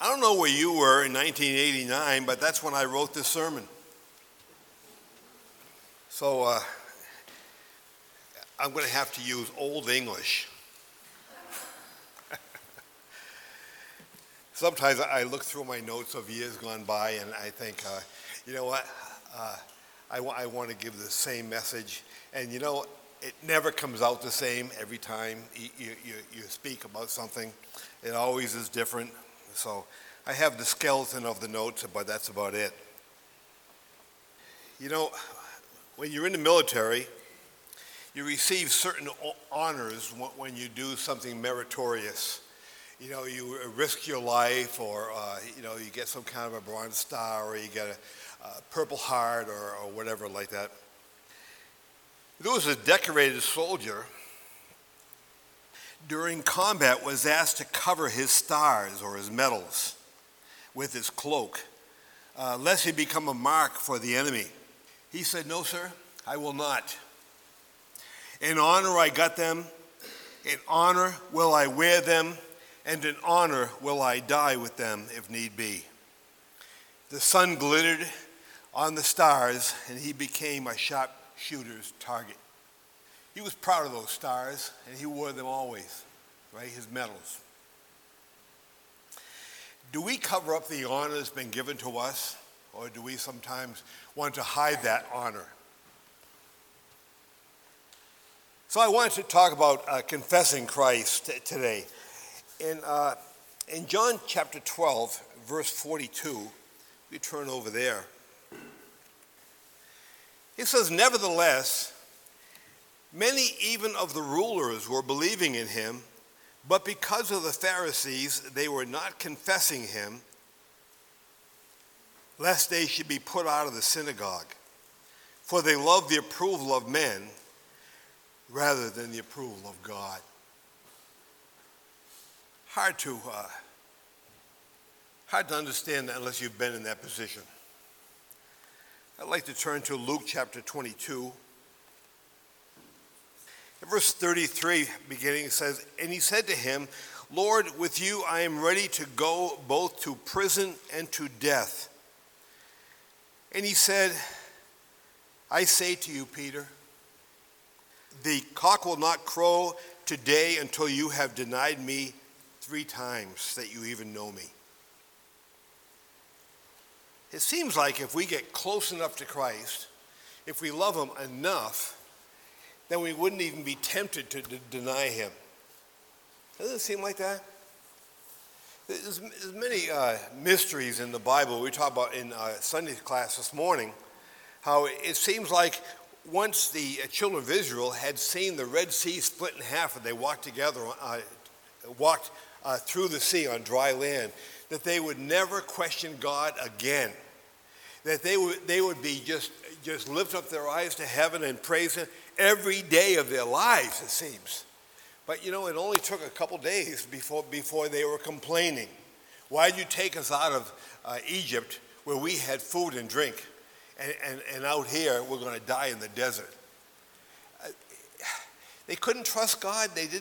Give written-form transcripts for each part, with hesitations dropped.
I don't know where you were in 1989, but that's when I wrote this sermon. So I'm going to have to use Old English. Sometimes I look through my notes of years gone by and I think, you know what, I want to give the same message. And you know, it never comes out the same every time you speak about something. It always is different. So I have the skeleton of the notes, but that's about it. You know, when you're in the military, you receive certain honors when you do something meritorious. You know, you risk your life, or you know, you get some kind of a Bronze Star, or you get a Purple Heart, or whatever like that. There was a decorated soldier during combat was asked to cover his stars or his medals with his cloak, lest he become a mark for the enemy. He said, "No, sir, I will not. In honor I got them, in honor will I wear them, and in honor will I die with them if need be." The sun glittered on the stars, and he became a sharpshooter's target. He was proud of those stars, and he wore them always, right? His medals. Do we cover up the honor that's been given to us, or do we sometimes want to hide that honor? So I wanted to talk about confessing Christ today. In John chapter 12, verse 42, we turn over there. It says, "Nevertheless, many even of the rulers were believing in him, but because of the Pharisees, they were not confessing him, lest they should be put out of the synagogue. For they loved the approval of men rather than the approval of God." Hard to understand that unless you've been in that position. I'd like to turn to Luke chapter 22. In verse 33 beginning, it says, "And he said to him, Lord, with you I am ready to go both to prison and to death. And he said, I say to you, Peter, the cock will not crow today until you have denied me 3 times that you even know me." It seems like if we get close enough to Christ, if we love him enough, then we wouldn't even be tempted to deny him. Doesn't it seem like that? There's many mysteries in the Bible. We talked about in Sunday class this morning, how it seems like once the children of Israel had seen the Red Sea split in half and they walked together, through the sea on dry land, that they would never question God again. That they would be just lift up their eyes to heaven and praise him every day of their lives, it seems. But you know, it only took a couple days before they were complaining. "Why did you take us out of Egypt where we had food and drink? And out here we're going to die in the desert." They couldn't trust God. They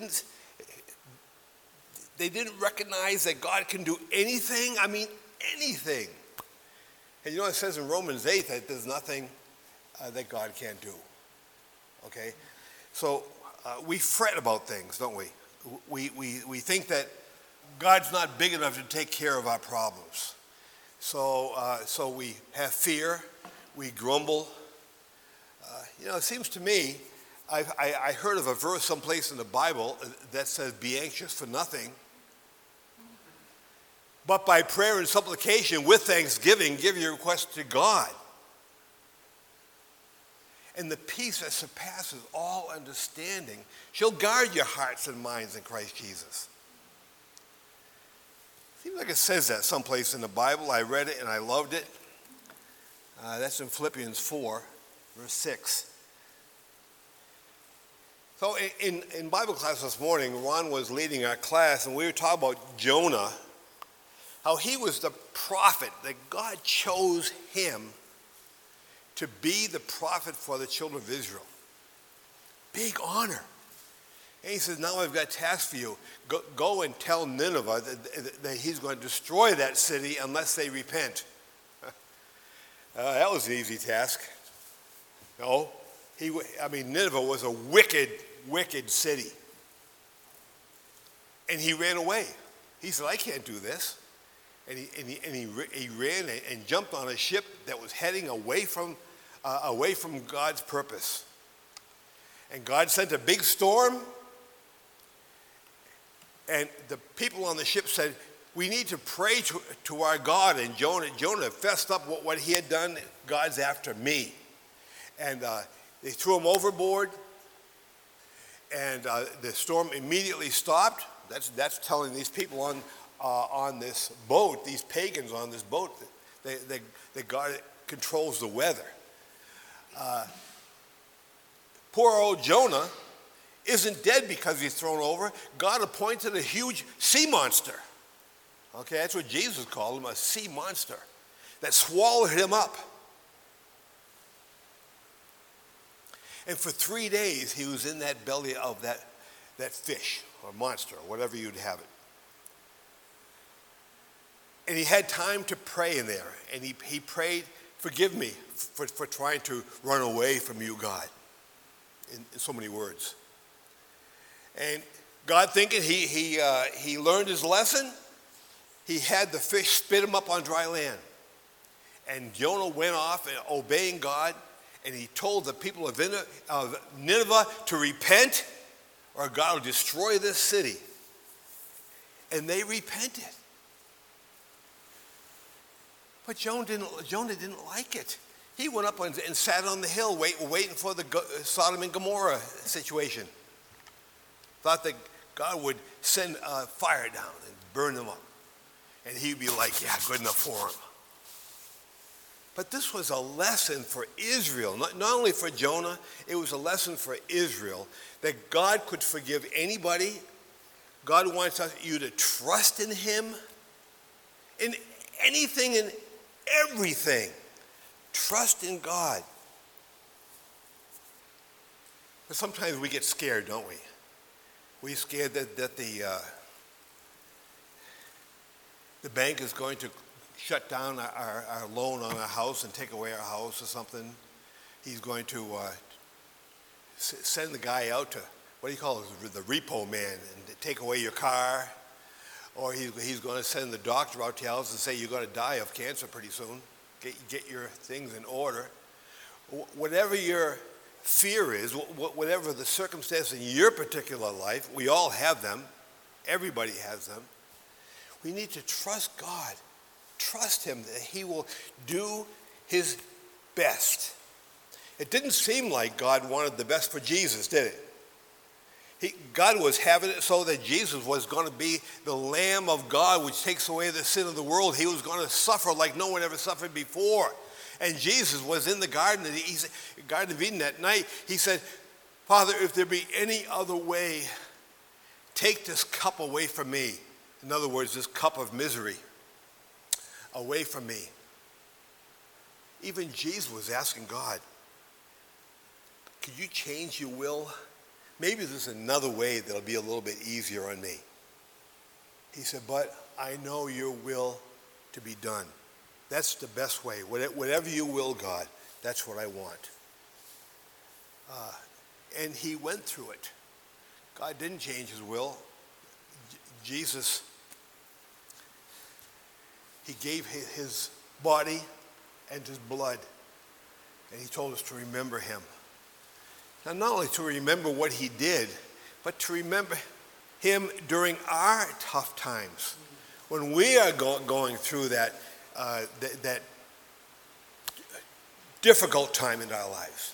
didn't recognize that God can do anything. I mean, anything. And you know, it says in Romans 8 that there's nothing that God can't do. Okay? So we fret about things, don't we? We think that God's not big enough to take care of our problems. So we have fear. We grumble. You know, it seems to me, I heard of a verse someplace in the Bible that says, "Be anxious for nothing, but by prayer and supplication with thanksgiving, give your request to God. And the peace that surpasses all understanding shall guard your hearts and minds in Christ Jesus." Seems like it says that someplace in the Bible. I read it and I loved it. That's in Philippians 4, verse 6. So in Bible class this morning, Ron was leading our class, and we were talking about Jonah, how he was the prophet, that God chose him to be the prophet for the children of Israel. Big honor. And he says, now I've got a task for you. Go and tell Nineveh that he's going to destroy that city unless they repent. That was an easy task. No, Nineveh was a wicked, wicked city. And he ran away. He said, I can't do this. And he ran and jumped on a ship that was heading away from God's purpose. And God sent a big storm. And the people on the ship said, we need to pray to our God. And Jonah fessed up what he had done. God's after me. And they threw him overboard. And the storm immediately stopped. That's telling these people on this boat, these pagans on this boat, that God controls the weather. Poor old Jonah isn't dead because he's thrown over. God appointed a huge sea monster. Okay, that's what Jesus called him, a sea monster that swallowed him up. And for 3 days he was in that belly of that fish or monster or whatever you'd have it. And he had time to pray in there. And he prayed, forgive me for trying to run away from you, God, in so many words. And God thinking he learned his lesson, he had the fish spit him up on dry land. And Jonah went off and obeying God, and he told the people of Nineveh to repent or God will destroy this city. And they repented. But Jonah didn't like it. He went up and sat on the hill waiting for the Sodom and Gomorrah situation. Thought that God would send fire down and burn them up. And he'd be like, yeah, good enough for him. But this was a lesson for Israel, not only for Jonah, it was a lesson for Israel that God could forgive anybody. God wants you to trust in him in anything and everything. Trust in God. But sometimes we get scared, don't we? We're scared that the bank is going to shut down our loan on our house and take away our house or something. He's going to send the guy out to, what do you call it, the repo man, and take away your car. Or he's going to send the doctor out to your house and say you're going to die of cancer pretty soon. Get your things in order. Whatever your fear is, whatever the circumstance in your particular life, we all have them. Everybody has them. We need to trust God. Trust him that he will do his best. It didn't seem like God wanted the best for Jesus, did it? God was having it so that Jesus was going to be the Lamb of God which takes away the sin of the world. He was going to suffer like no one ever suffered before. And Jesus was in the Garden of Eden that night. He said, Father, if there be any other way, take this cup away from me. In other words, this cup of misery away from me. Even Jesus was asking God, could you change your will? Maybe there's another way that'll be a little bit easier on me. He said, but I know your will to be done. That's the best way. Whatever you will, God, that's what I want. And he went through it. God didn't change his will. Jesus, he gave his body and his blood. And he told us to remember him. Now, not only to remember what he did, but to remember him during our tough times. When we are going through that difficult time in our lives.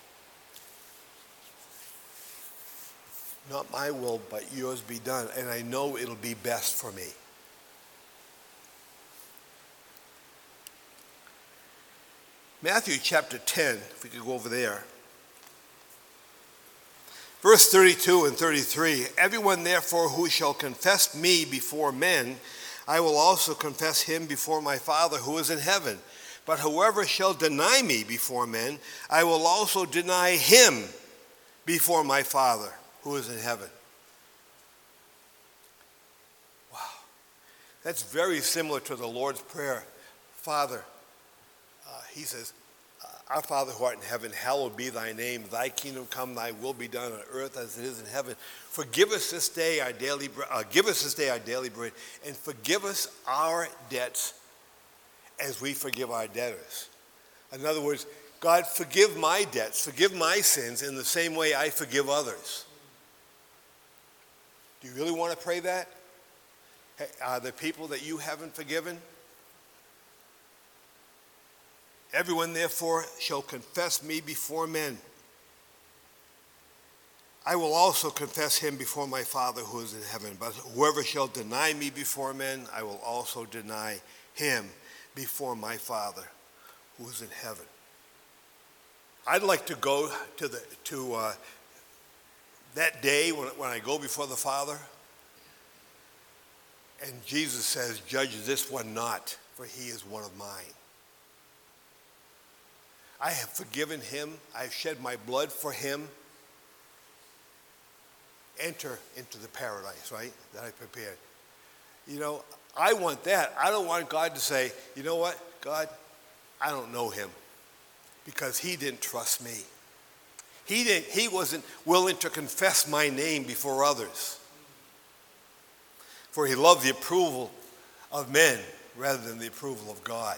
Not my will, but yours be done. And I know it'll be best for me. Matthew chapter 10, if we could go over there. Verse 32 and 33, everyone therefore who shall confess me before men, I will also confess him before my Father who is in heaven. But whoever shall deny me before men, I will also deny him before my Father who is in heaven. That's very similar to the Lord's Prayer. Father, he says, our Father who art in heaven, hallowed be thy name. Thy kingdom come, thy will be done on earth as it is in heaven. Forgive us this day our daily bread. Give us this day our daily bread, and forgive us our debts as we forgive our debtors. In other words, God, forgive my debts, forgive my sins in the same way I forgive others. Do you really want to pray that? Are there people that you haven't forgiven? Everyone, therefore, shall confess me before men. I will also confess him before my Father who is in heaven. But whoever shall deny me before men, I will also deny him before my Father who is in heaven. I'd like to go to that day when I go before the Father, and Jesus says, judge this one not, for he is one of mine. I have forgiven him. I've shed my blood for him. Enter into the paradise, right, that I prepared. You know, I want that. I don't want God to say, you know what, God, I don't know him because he didn't trust me. He wasn't willing to confess my name before others. For he loved the approval of men rather than the approval of God.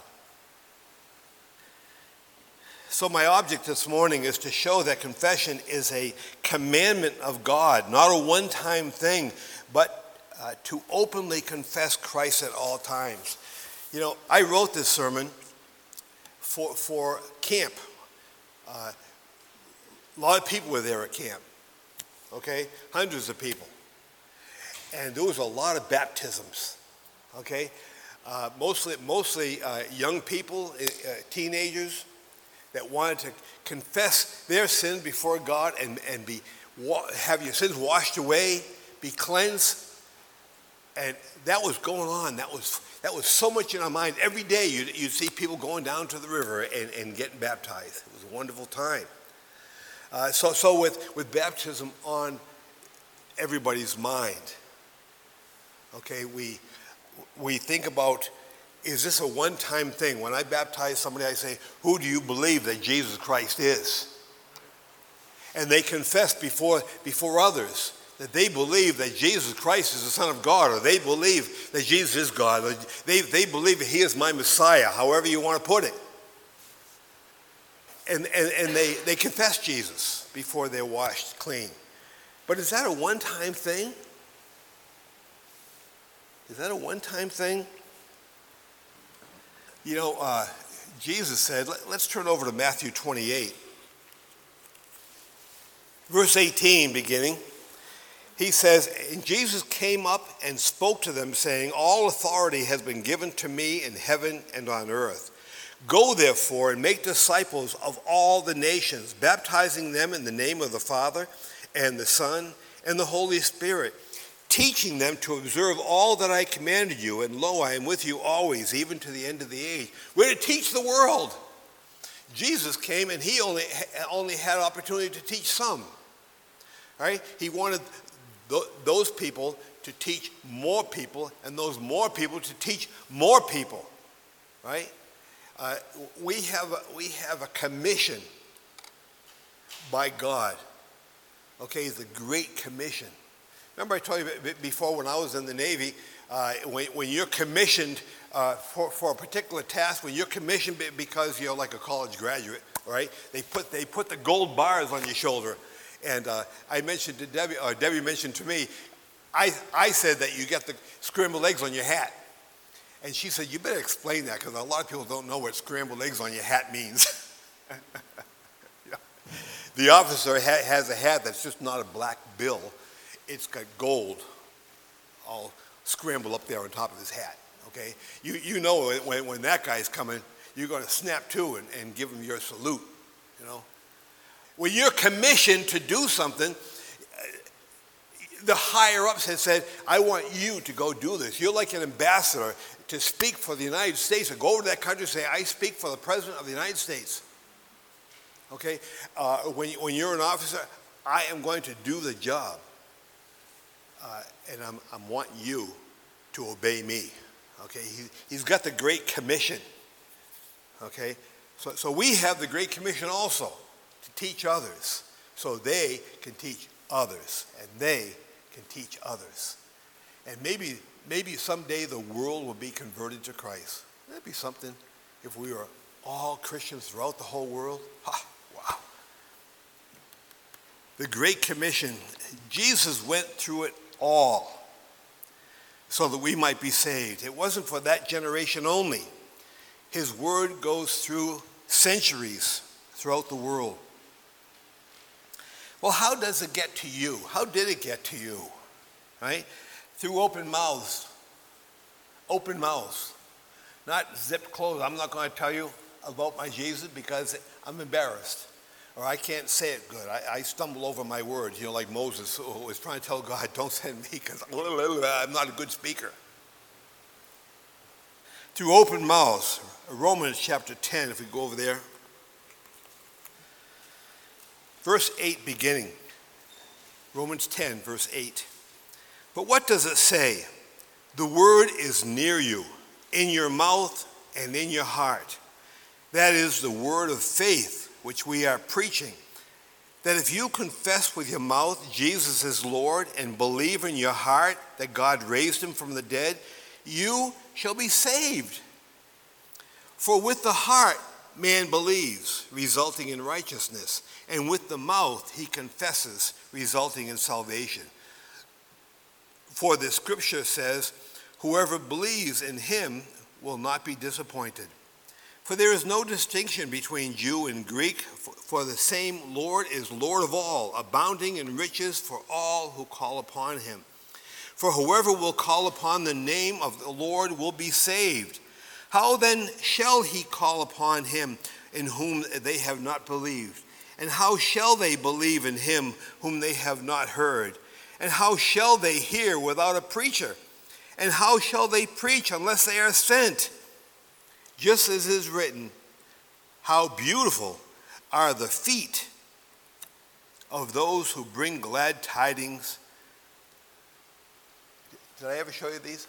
So my object this morning is to show that confession is a commandment of God, not a one-time thing, but to openly confess Christ at all times. You know, I wrote this sermon for camp. A lot of people were there at camp, okay? Hundreds of people. And there was a lot of baptisms, okay? Mostly young people, teenagers, that wanted to confess their sins before God and have your sins washed away, be cleansed. And that was going on. That was so much in our mind. Every day you'd see people going down to the river and getting baptized. It was a wonderful time. So with baptism on everybody's mind, okay, we think about, is this a one-time thing? When I baptize somebody, I say, who do you believe that Jesus Christ is? And they confess before others that they believe that Jesus Christ is the Son of God, or they believe that Jesus is God, or they believe that he is my Messiah, however you want to put it. And they confess Jesus before they're washed clean. But is that a one-time thing? Is that a one-time thing? You know, Jesus said, let's turn over to Matthew 28. Verse 18 beginning. He says, and Jesus came up and spoke to them, saying, all authority has been given to me in heaven and on earth. Go therefore and make disciples of all the nations, baptizing them in the name of the Father and the Son and the Holy Spirit, teaching them to observe all that I commanded you, and lo, I am with you always, even to the end of the age. We're to teach the world. Jesus came and he only had opportunity to teach some. Right? He wanted those people to teach more people, and those more people to teach more people. Right? We have a commission by God. Okay, the Great Commission. Remember I told you before when I was in the Navy, when you're commissioned for a particular task, when you're commissioned because you're like a college graduate, right? They put the gold bars on your shoulder. And I mentioned to Debbie, or Debbie mentioned to me, I said that you get the scrambled eggs on your hat. And she said, you better explain that, because a lot of people don't know what scrambled eggs on your hat means. Yeah. The officer has a hat that's just not a black bill. It's got gold all scrambled up there on top of his hat, okay? You know when that guy's coming, you're going to snap to and give him your salute, you know? When you're commissioned to do something, the higher-ups have said, I want you to go do this. You're like an ambassador to speak for the United States, or go over to that country and say, I speak for the President of the United States, okay? When you're an officer, I am going to do the job. And I want you to obey me. Okay, he's got the Great Commission. Okay, so we have the Great Commission also to teach others, so they can teach others, and they can teach others. And maybe someday the world will be converted to Christ. That'd be something if we were all Christians throughout the whole world. Wow. The Great Commission, Jesus went through it all so that we might be saved. It wasn't for that generation only. His word goes through centuries throughout the world. Well, how does it get to you? How did it get to you? Right? Through open mouths. Open mouths. Not zipped closed. I'm not going to tell you about my Jesus because I'm embarrassed. Or I can't say it good. I stumble over my words, like Moses who was trying to tell God, don't send me because I'm not a good speaker. Through open mouths. Romans chapter 10, if we go over there. Verse 8 beginning. Romans 10, verse 8. But what does it say? The word is near you, in your mouth and in your heart. That is the word of faith which we are preaching. That if you confess with your mouth Jesus is Lord and believe in your heart that God raised him from the dead, you shall be saved. For with the heart man believes, resulting in righteousness, and with the mouth he confesses, resulting in salvation. For the scripture says, whoever believes in him will not be disappointed. For there is no distinction between Jew and Greek, for the same Lord is Lord of all, abounding in riches for all who call upon him. For whoever will call upon the name of the Lord will be saved. How then shall he call upon him in whom they have not believed? And how shall they believe in him whom they have not heard? And how shall they hear without a preacher? And how shall they preach unless they are sent? Just as is written, how beautiful are the feet of those who bring glad tidings. Did I ever show you these?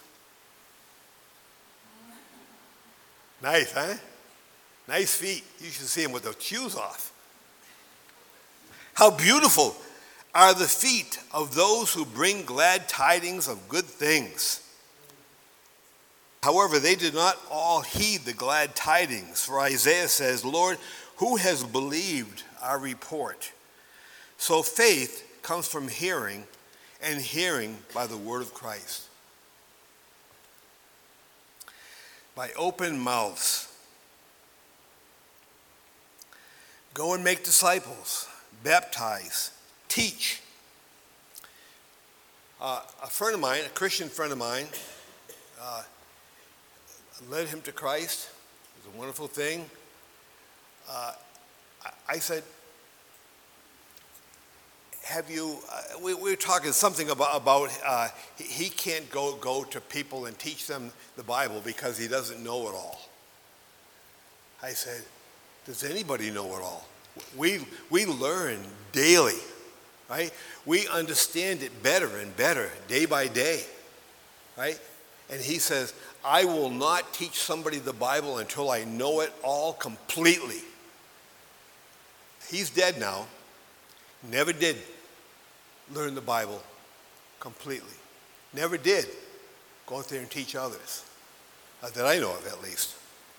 Nice, huh? Nice feet. You should see them with their shoes off. How beautiful are the feet of those who bring glad tidings of good things. However, they did not all heed the glad tidings. For Isaiah says, Lord, who has believed our report? So faith comes from hearing, and hearing by the word of Christ. By open mouths. Go and make disciples, baptize, teach. A friend of mine, a Christian friend of mine, led him to Christ. It was a wonderful thing. I said, have you, we were talking something about he can't go to people and teach them the Bible because he doesn't know it all. I said, does anybody know it all? We learn daily, right? We understand it better and better day by day, right? And he says, I will not teach somebody the Bible until I know it all completely. He's dead now. Never did learn the Bible completely. Never did go out there and teach others, that I know of at least.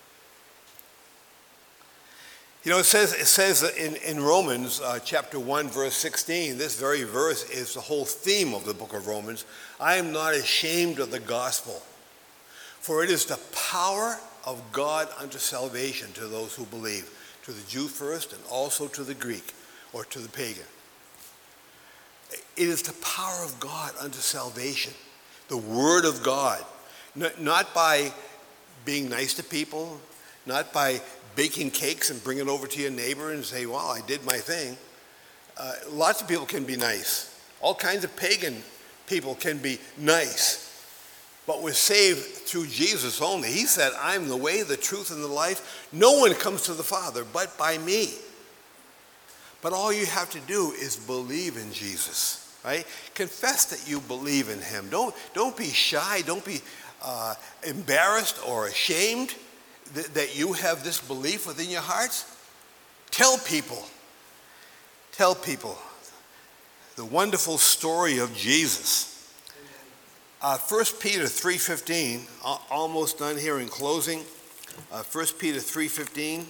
You know, it says in Romans chapter 1, verse 16, this very verse is the whole theme of the book of Romans. I am not ashamed of the gospel, for it is the power of God unto salvation to those who believe, to the Jew first and also to the Greek or to the pagan. It is the power of God unto salvation, the word of God, not by being nice to people, not by baking cakes and bring it over to your neighbor and say, well, I did my thing. Lots of people can be nice. All kinds of pagan people can be nice. But we're saved through Jesus only. He said, I'm the way, the truth, and the life. No one comes to the Father but by me. But all you have to do is believe in Jesus, right? Confess that you believe in him. Don't be shy. Don't be embarrassed or ashamed that you have this belief within your hearts? Tell people. Tell people the wonderful story of Jesus. 1 Peter 3:15, almost done here in closing. 1 Peter 3:15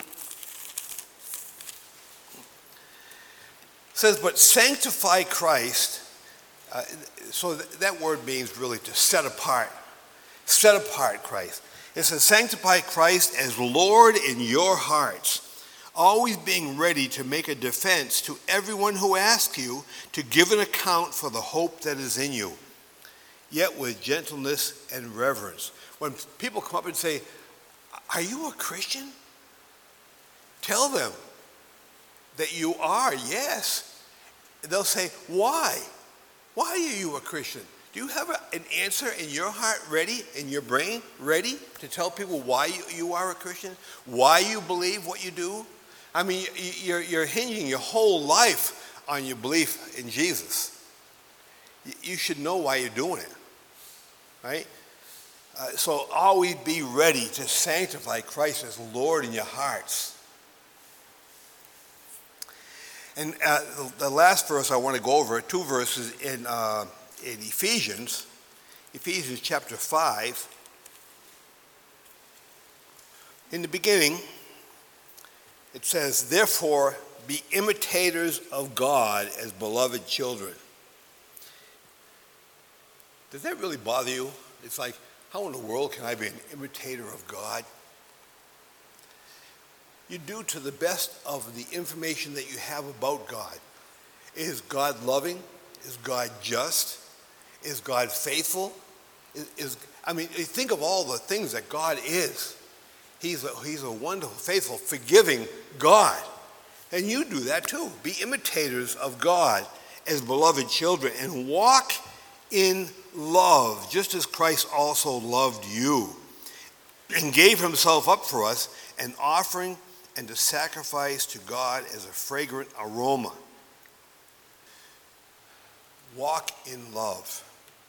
says, but sanctify Christ. So that word means really to set apart. Set apart Christ. It says, sanctify Christ as Lord in your hearts, always being ready to make a defense to everyone who asks you to give an account for the hope that is in you, yet with gentleness and reverence. When people come up and say, are you a Christian? Tell them that you are, yes. They'll say, why? Why are you a Christian? Do you have an answer in your heart ready, in your brain ready to tell people why you are a Christian? Why you believe what you do? I mean, you're hinging your whole life on your belief in Jesus. You should know why you're doing it, right? So always be ready to sanctify Christ as Lord in your hearts. And the last verse I want to go over, 2 verses in Ephesians chapter 5. In the beginning, it says, therefore, be imitators of God as beloved children. Does that really bother you? It's like, how in the world can I be an imitator of God? You do to the best of the information that you have about God. Is God loving? Is God just? Is God faithful? Think of all the things that God is. He's a wonderful, faithful, forgiving God. And you do that too. Be imitators of God as beloved children and walk in love, just as Christ also loved you and gave himself up for us, an offering and a sacrifice to God as a fragrant aroma. Walk in love.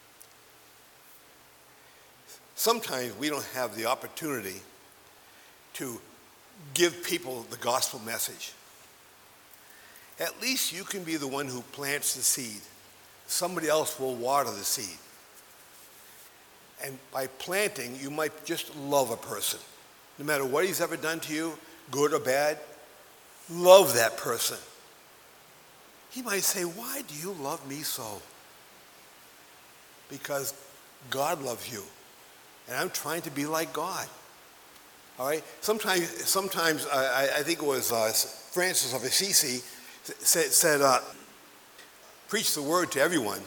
Sometimes we don't have the opportunity to give people the gospel message. At least you can be the one who plants the seed. Somebody else will water the seed. And by planting, you might just love a person. No matter what he's ever done to you, good or bad, love that person. He might say, why do you love me so? Because God loves you. And I'm trying to be like God. All right? Sometimes I think it was Francis of Assisi said preach the word to everyone.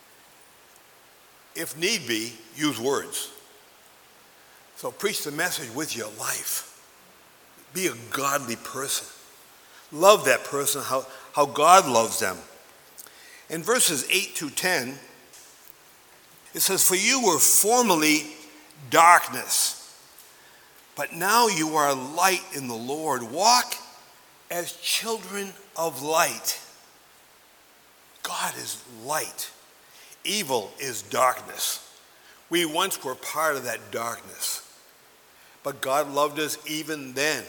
If need be, use words. So preach the message with your life. Be a godly person. Love that person how God loves them. In verses 8 to 10, it says, for you were formerly darkness, but now you are light in the Lord. Walk as children of light. God is light. Evil is darkness. We once were part of that darkness, but God loved us even then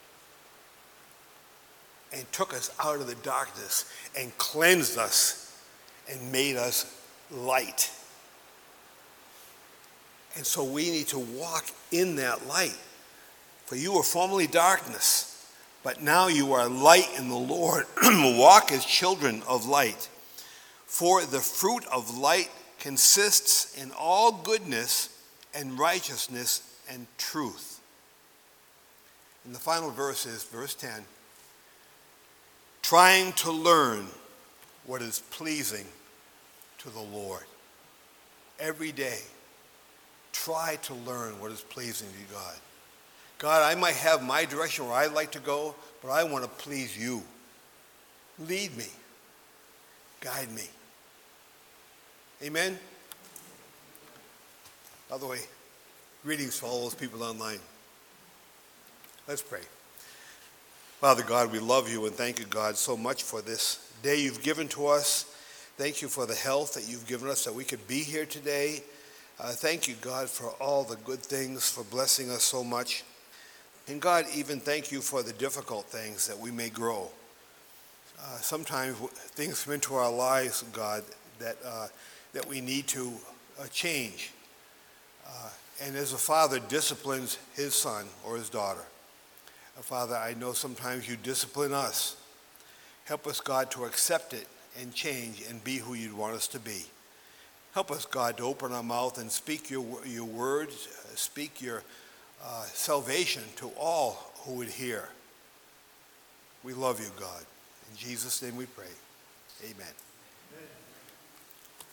and took us out of the darkness and cleansed us and made us light. And so we need to walk in that light. For you were formerly darkness, but now you are light in the Lord. Walk as children of light. For the fruit of light consists in all goodness and righteousness and truth. And the final verse is verse 10. Trying to learn what is pleasing to the Lord. Every day, try to learn what is pleasing to God. God, I might have my direction where I'd like to go, but I want to please you. Lead me. Guide me. Amen? By the way, greetings to all those people online. Let's pray. Father God, we love you and thank you, God, so much for this day you've given to us. Thank you for the health that you've given us that we could be here today. Thank you, God, for all the good things, for blessing us so much. And God, even thank you for the difficult things that we may grow. Sometimes things come into our lives, God, that we need to change. And as a father disciplines his son or his daughter, Father, I know sometimes you discipline us. Help us, God, to accept it and change and be who you'd want us to be. Help us, God, to open our mouth and speak your words, speak your salvation to all who would hear. We love you, God. In Jesus' name we pray. Amen. Amen.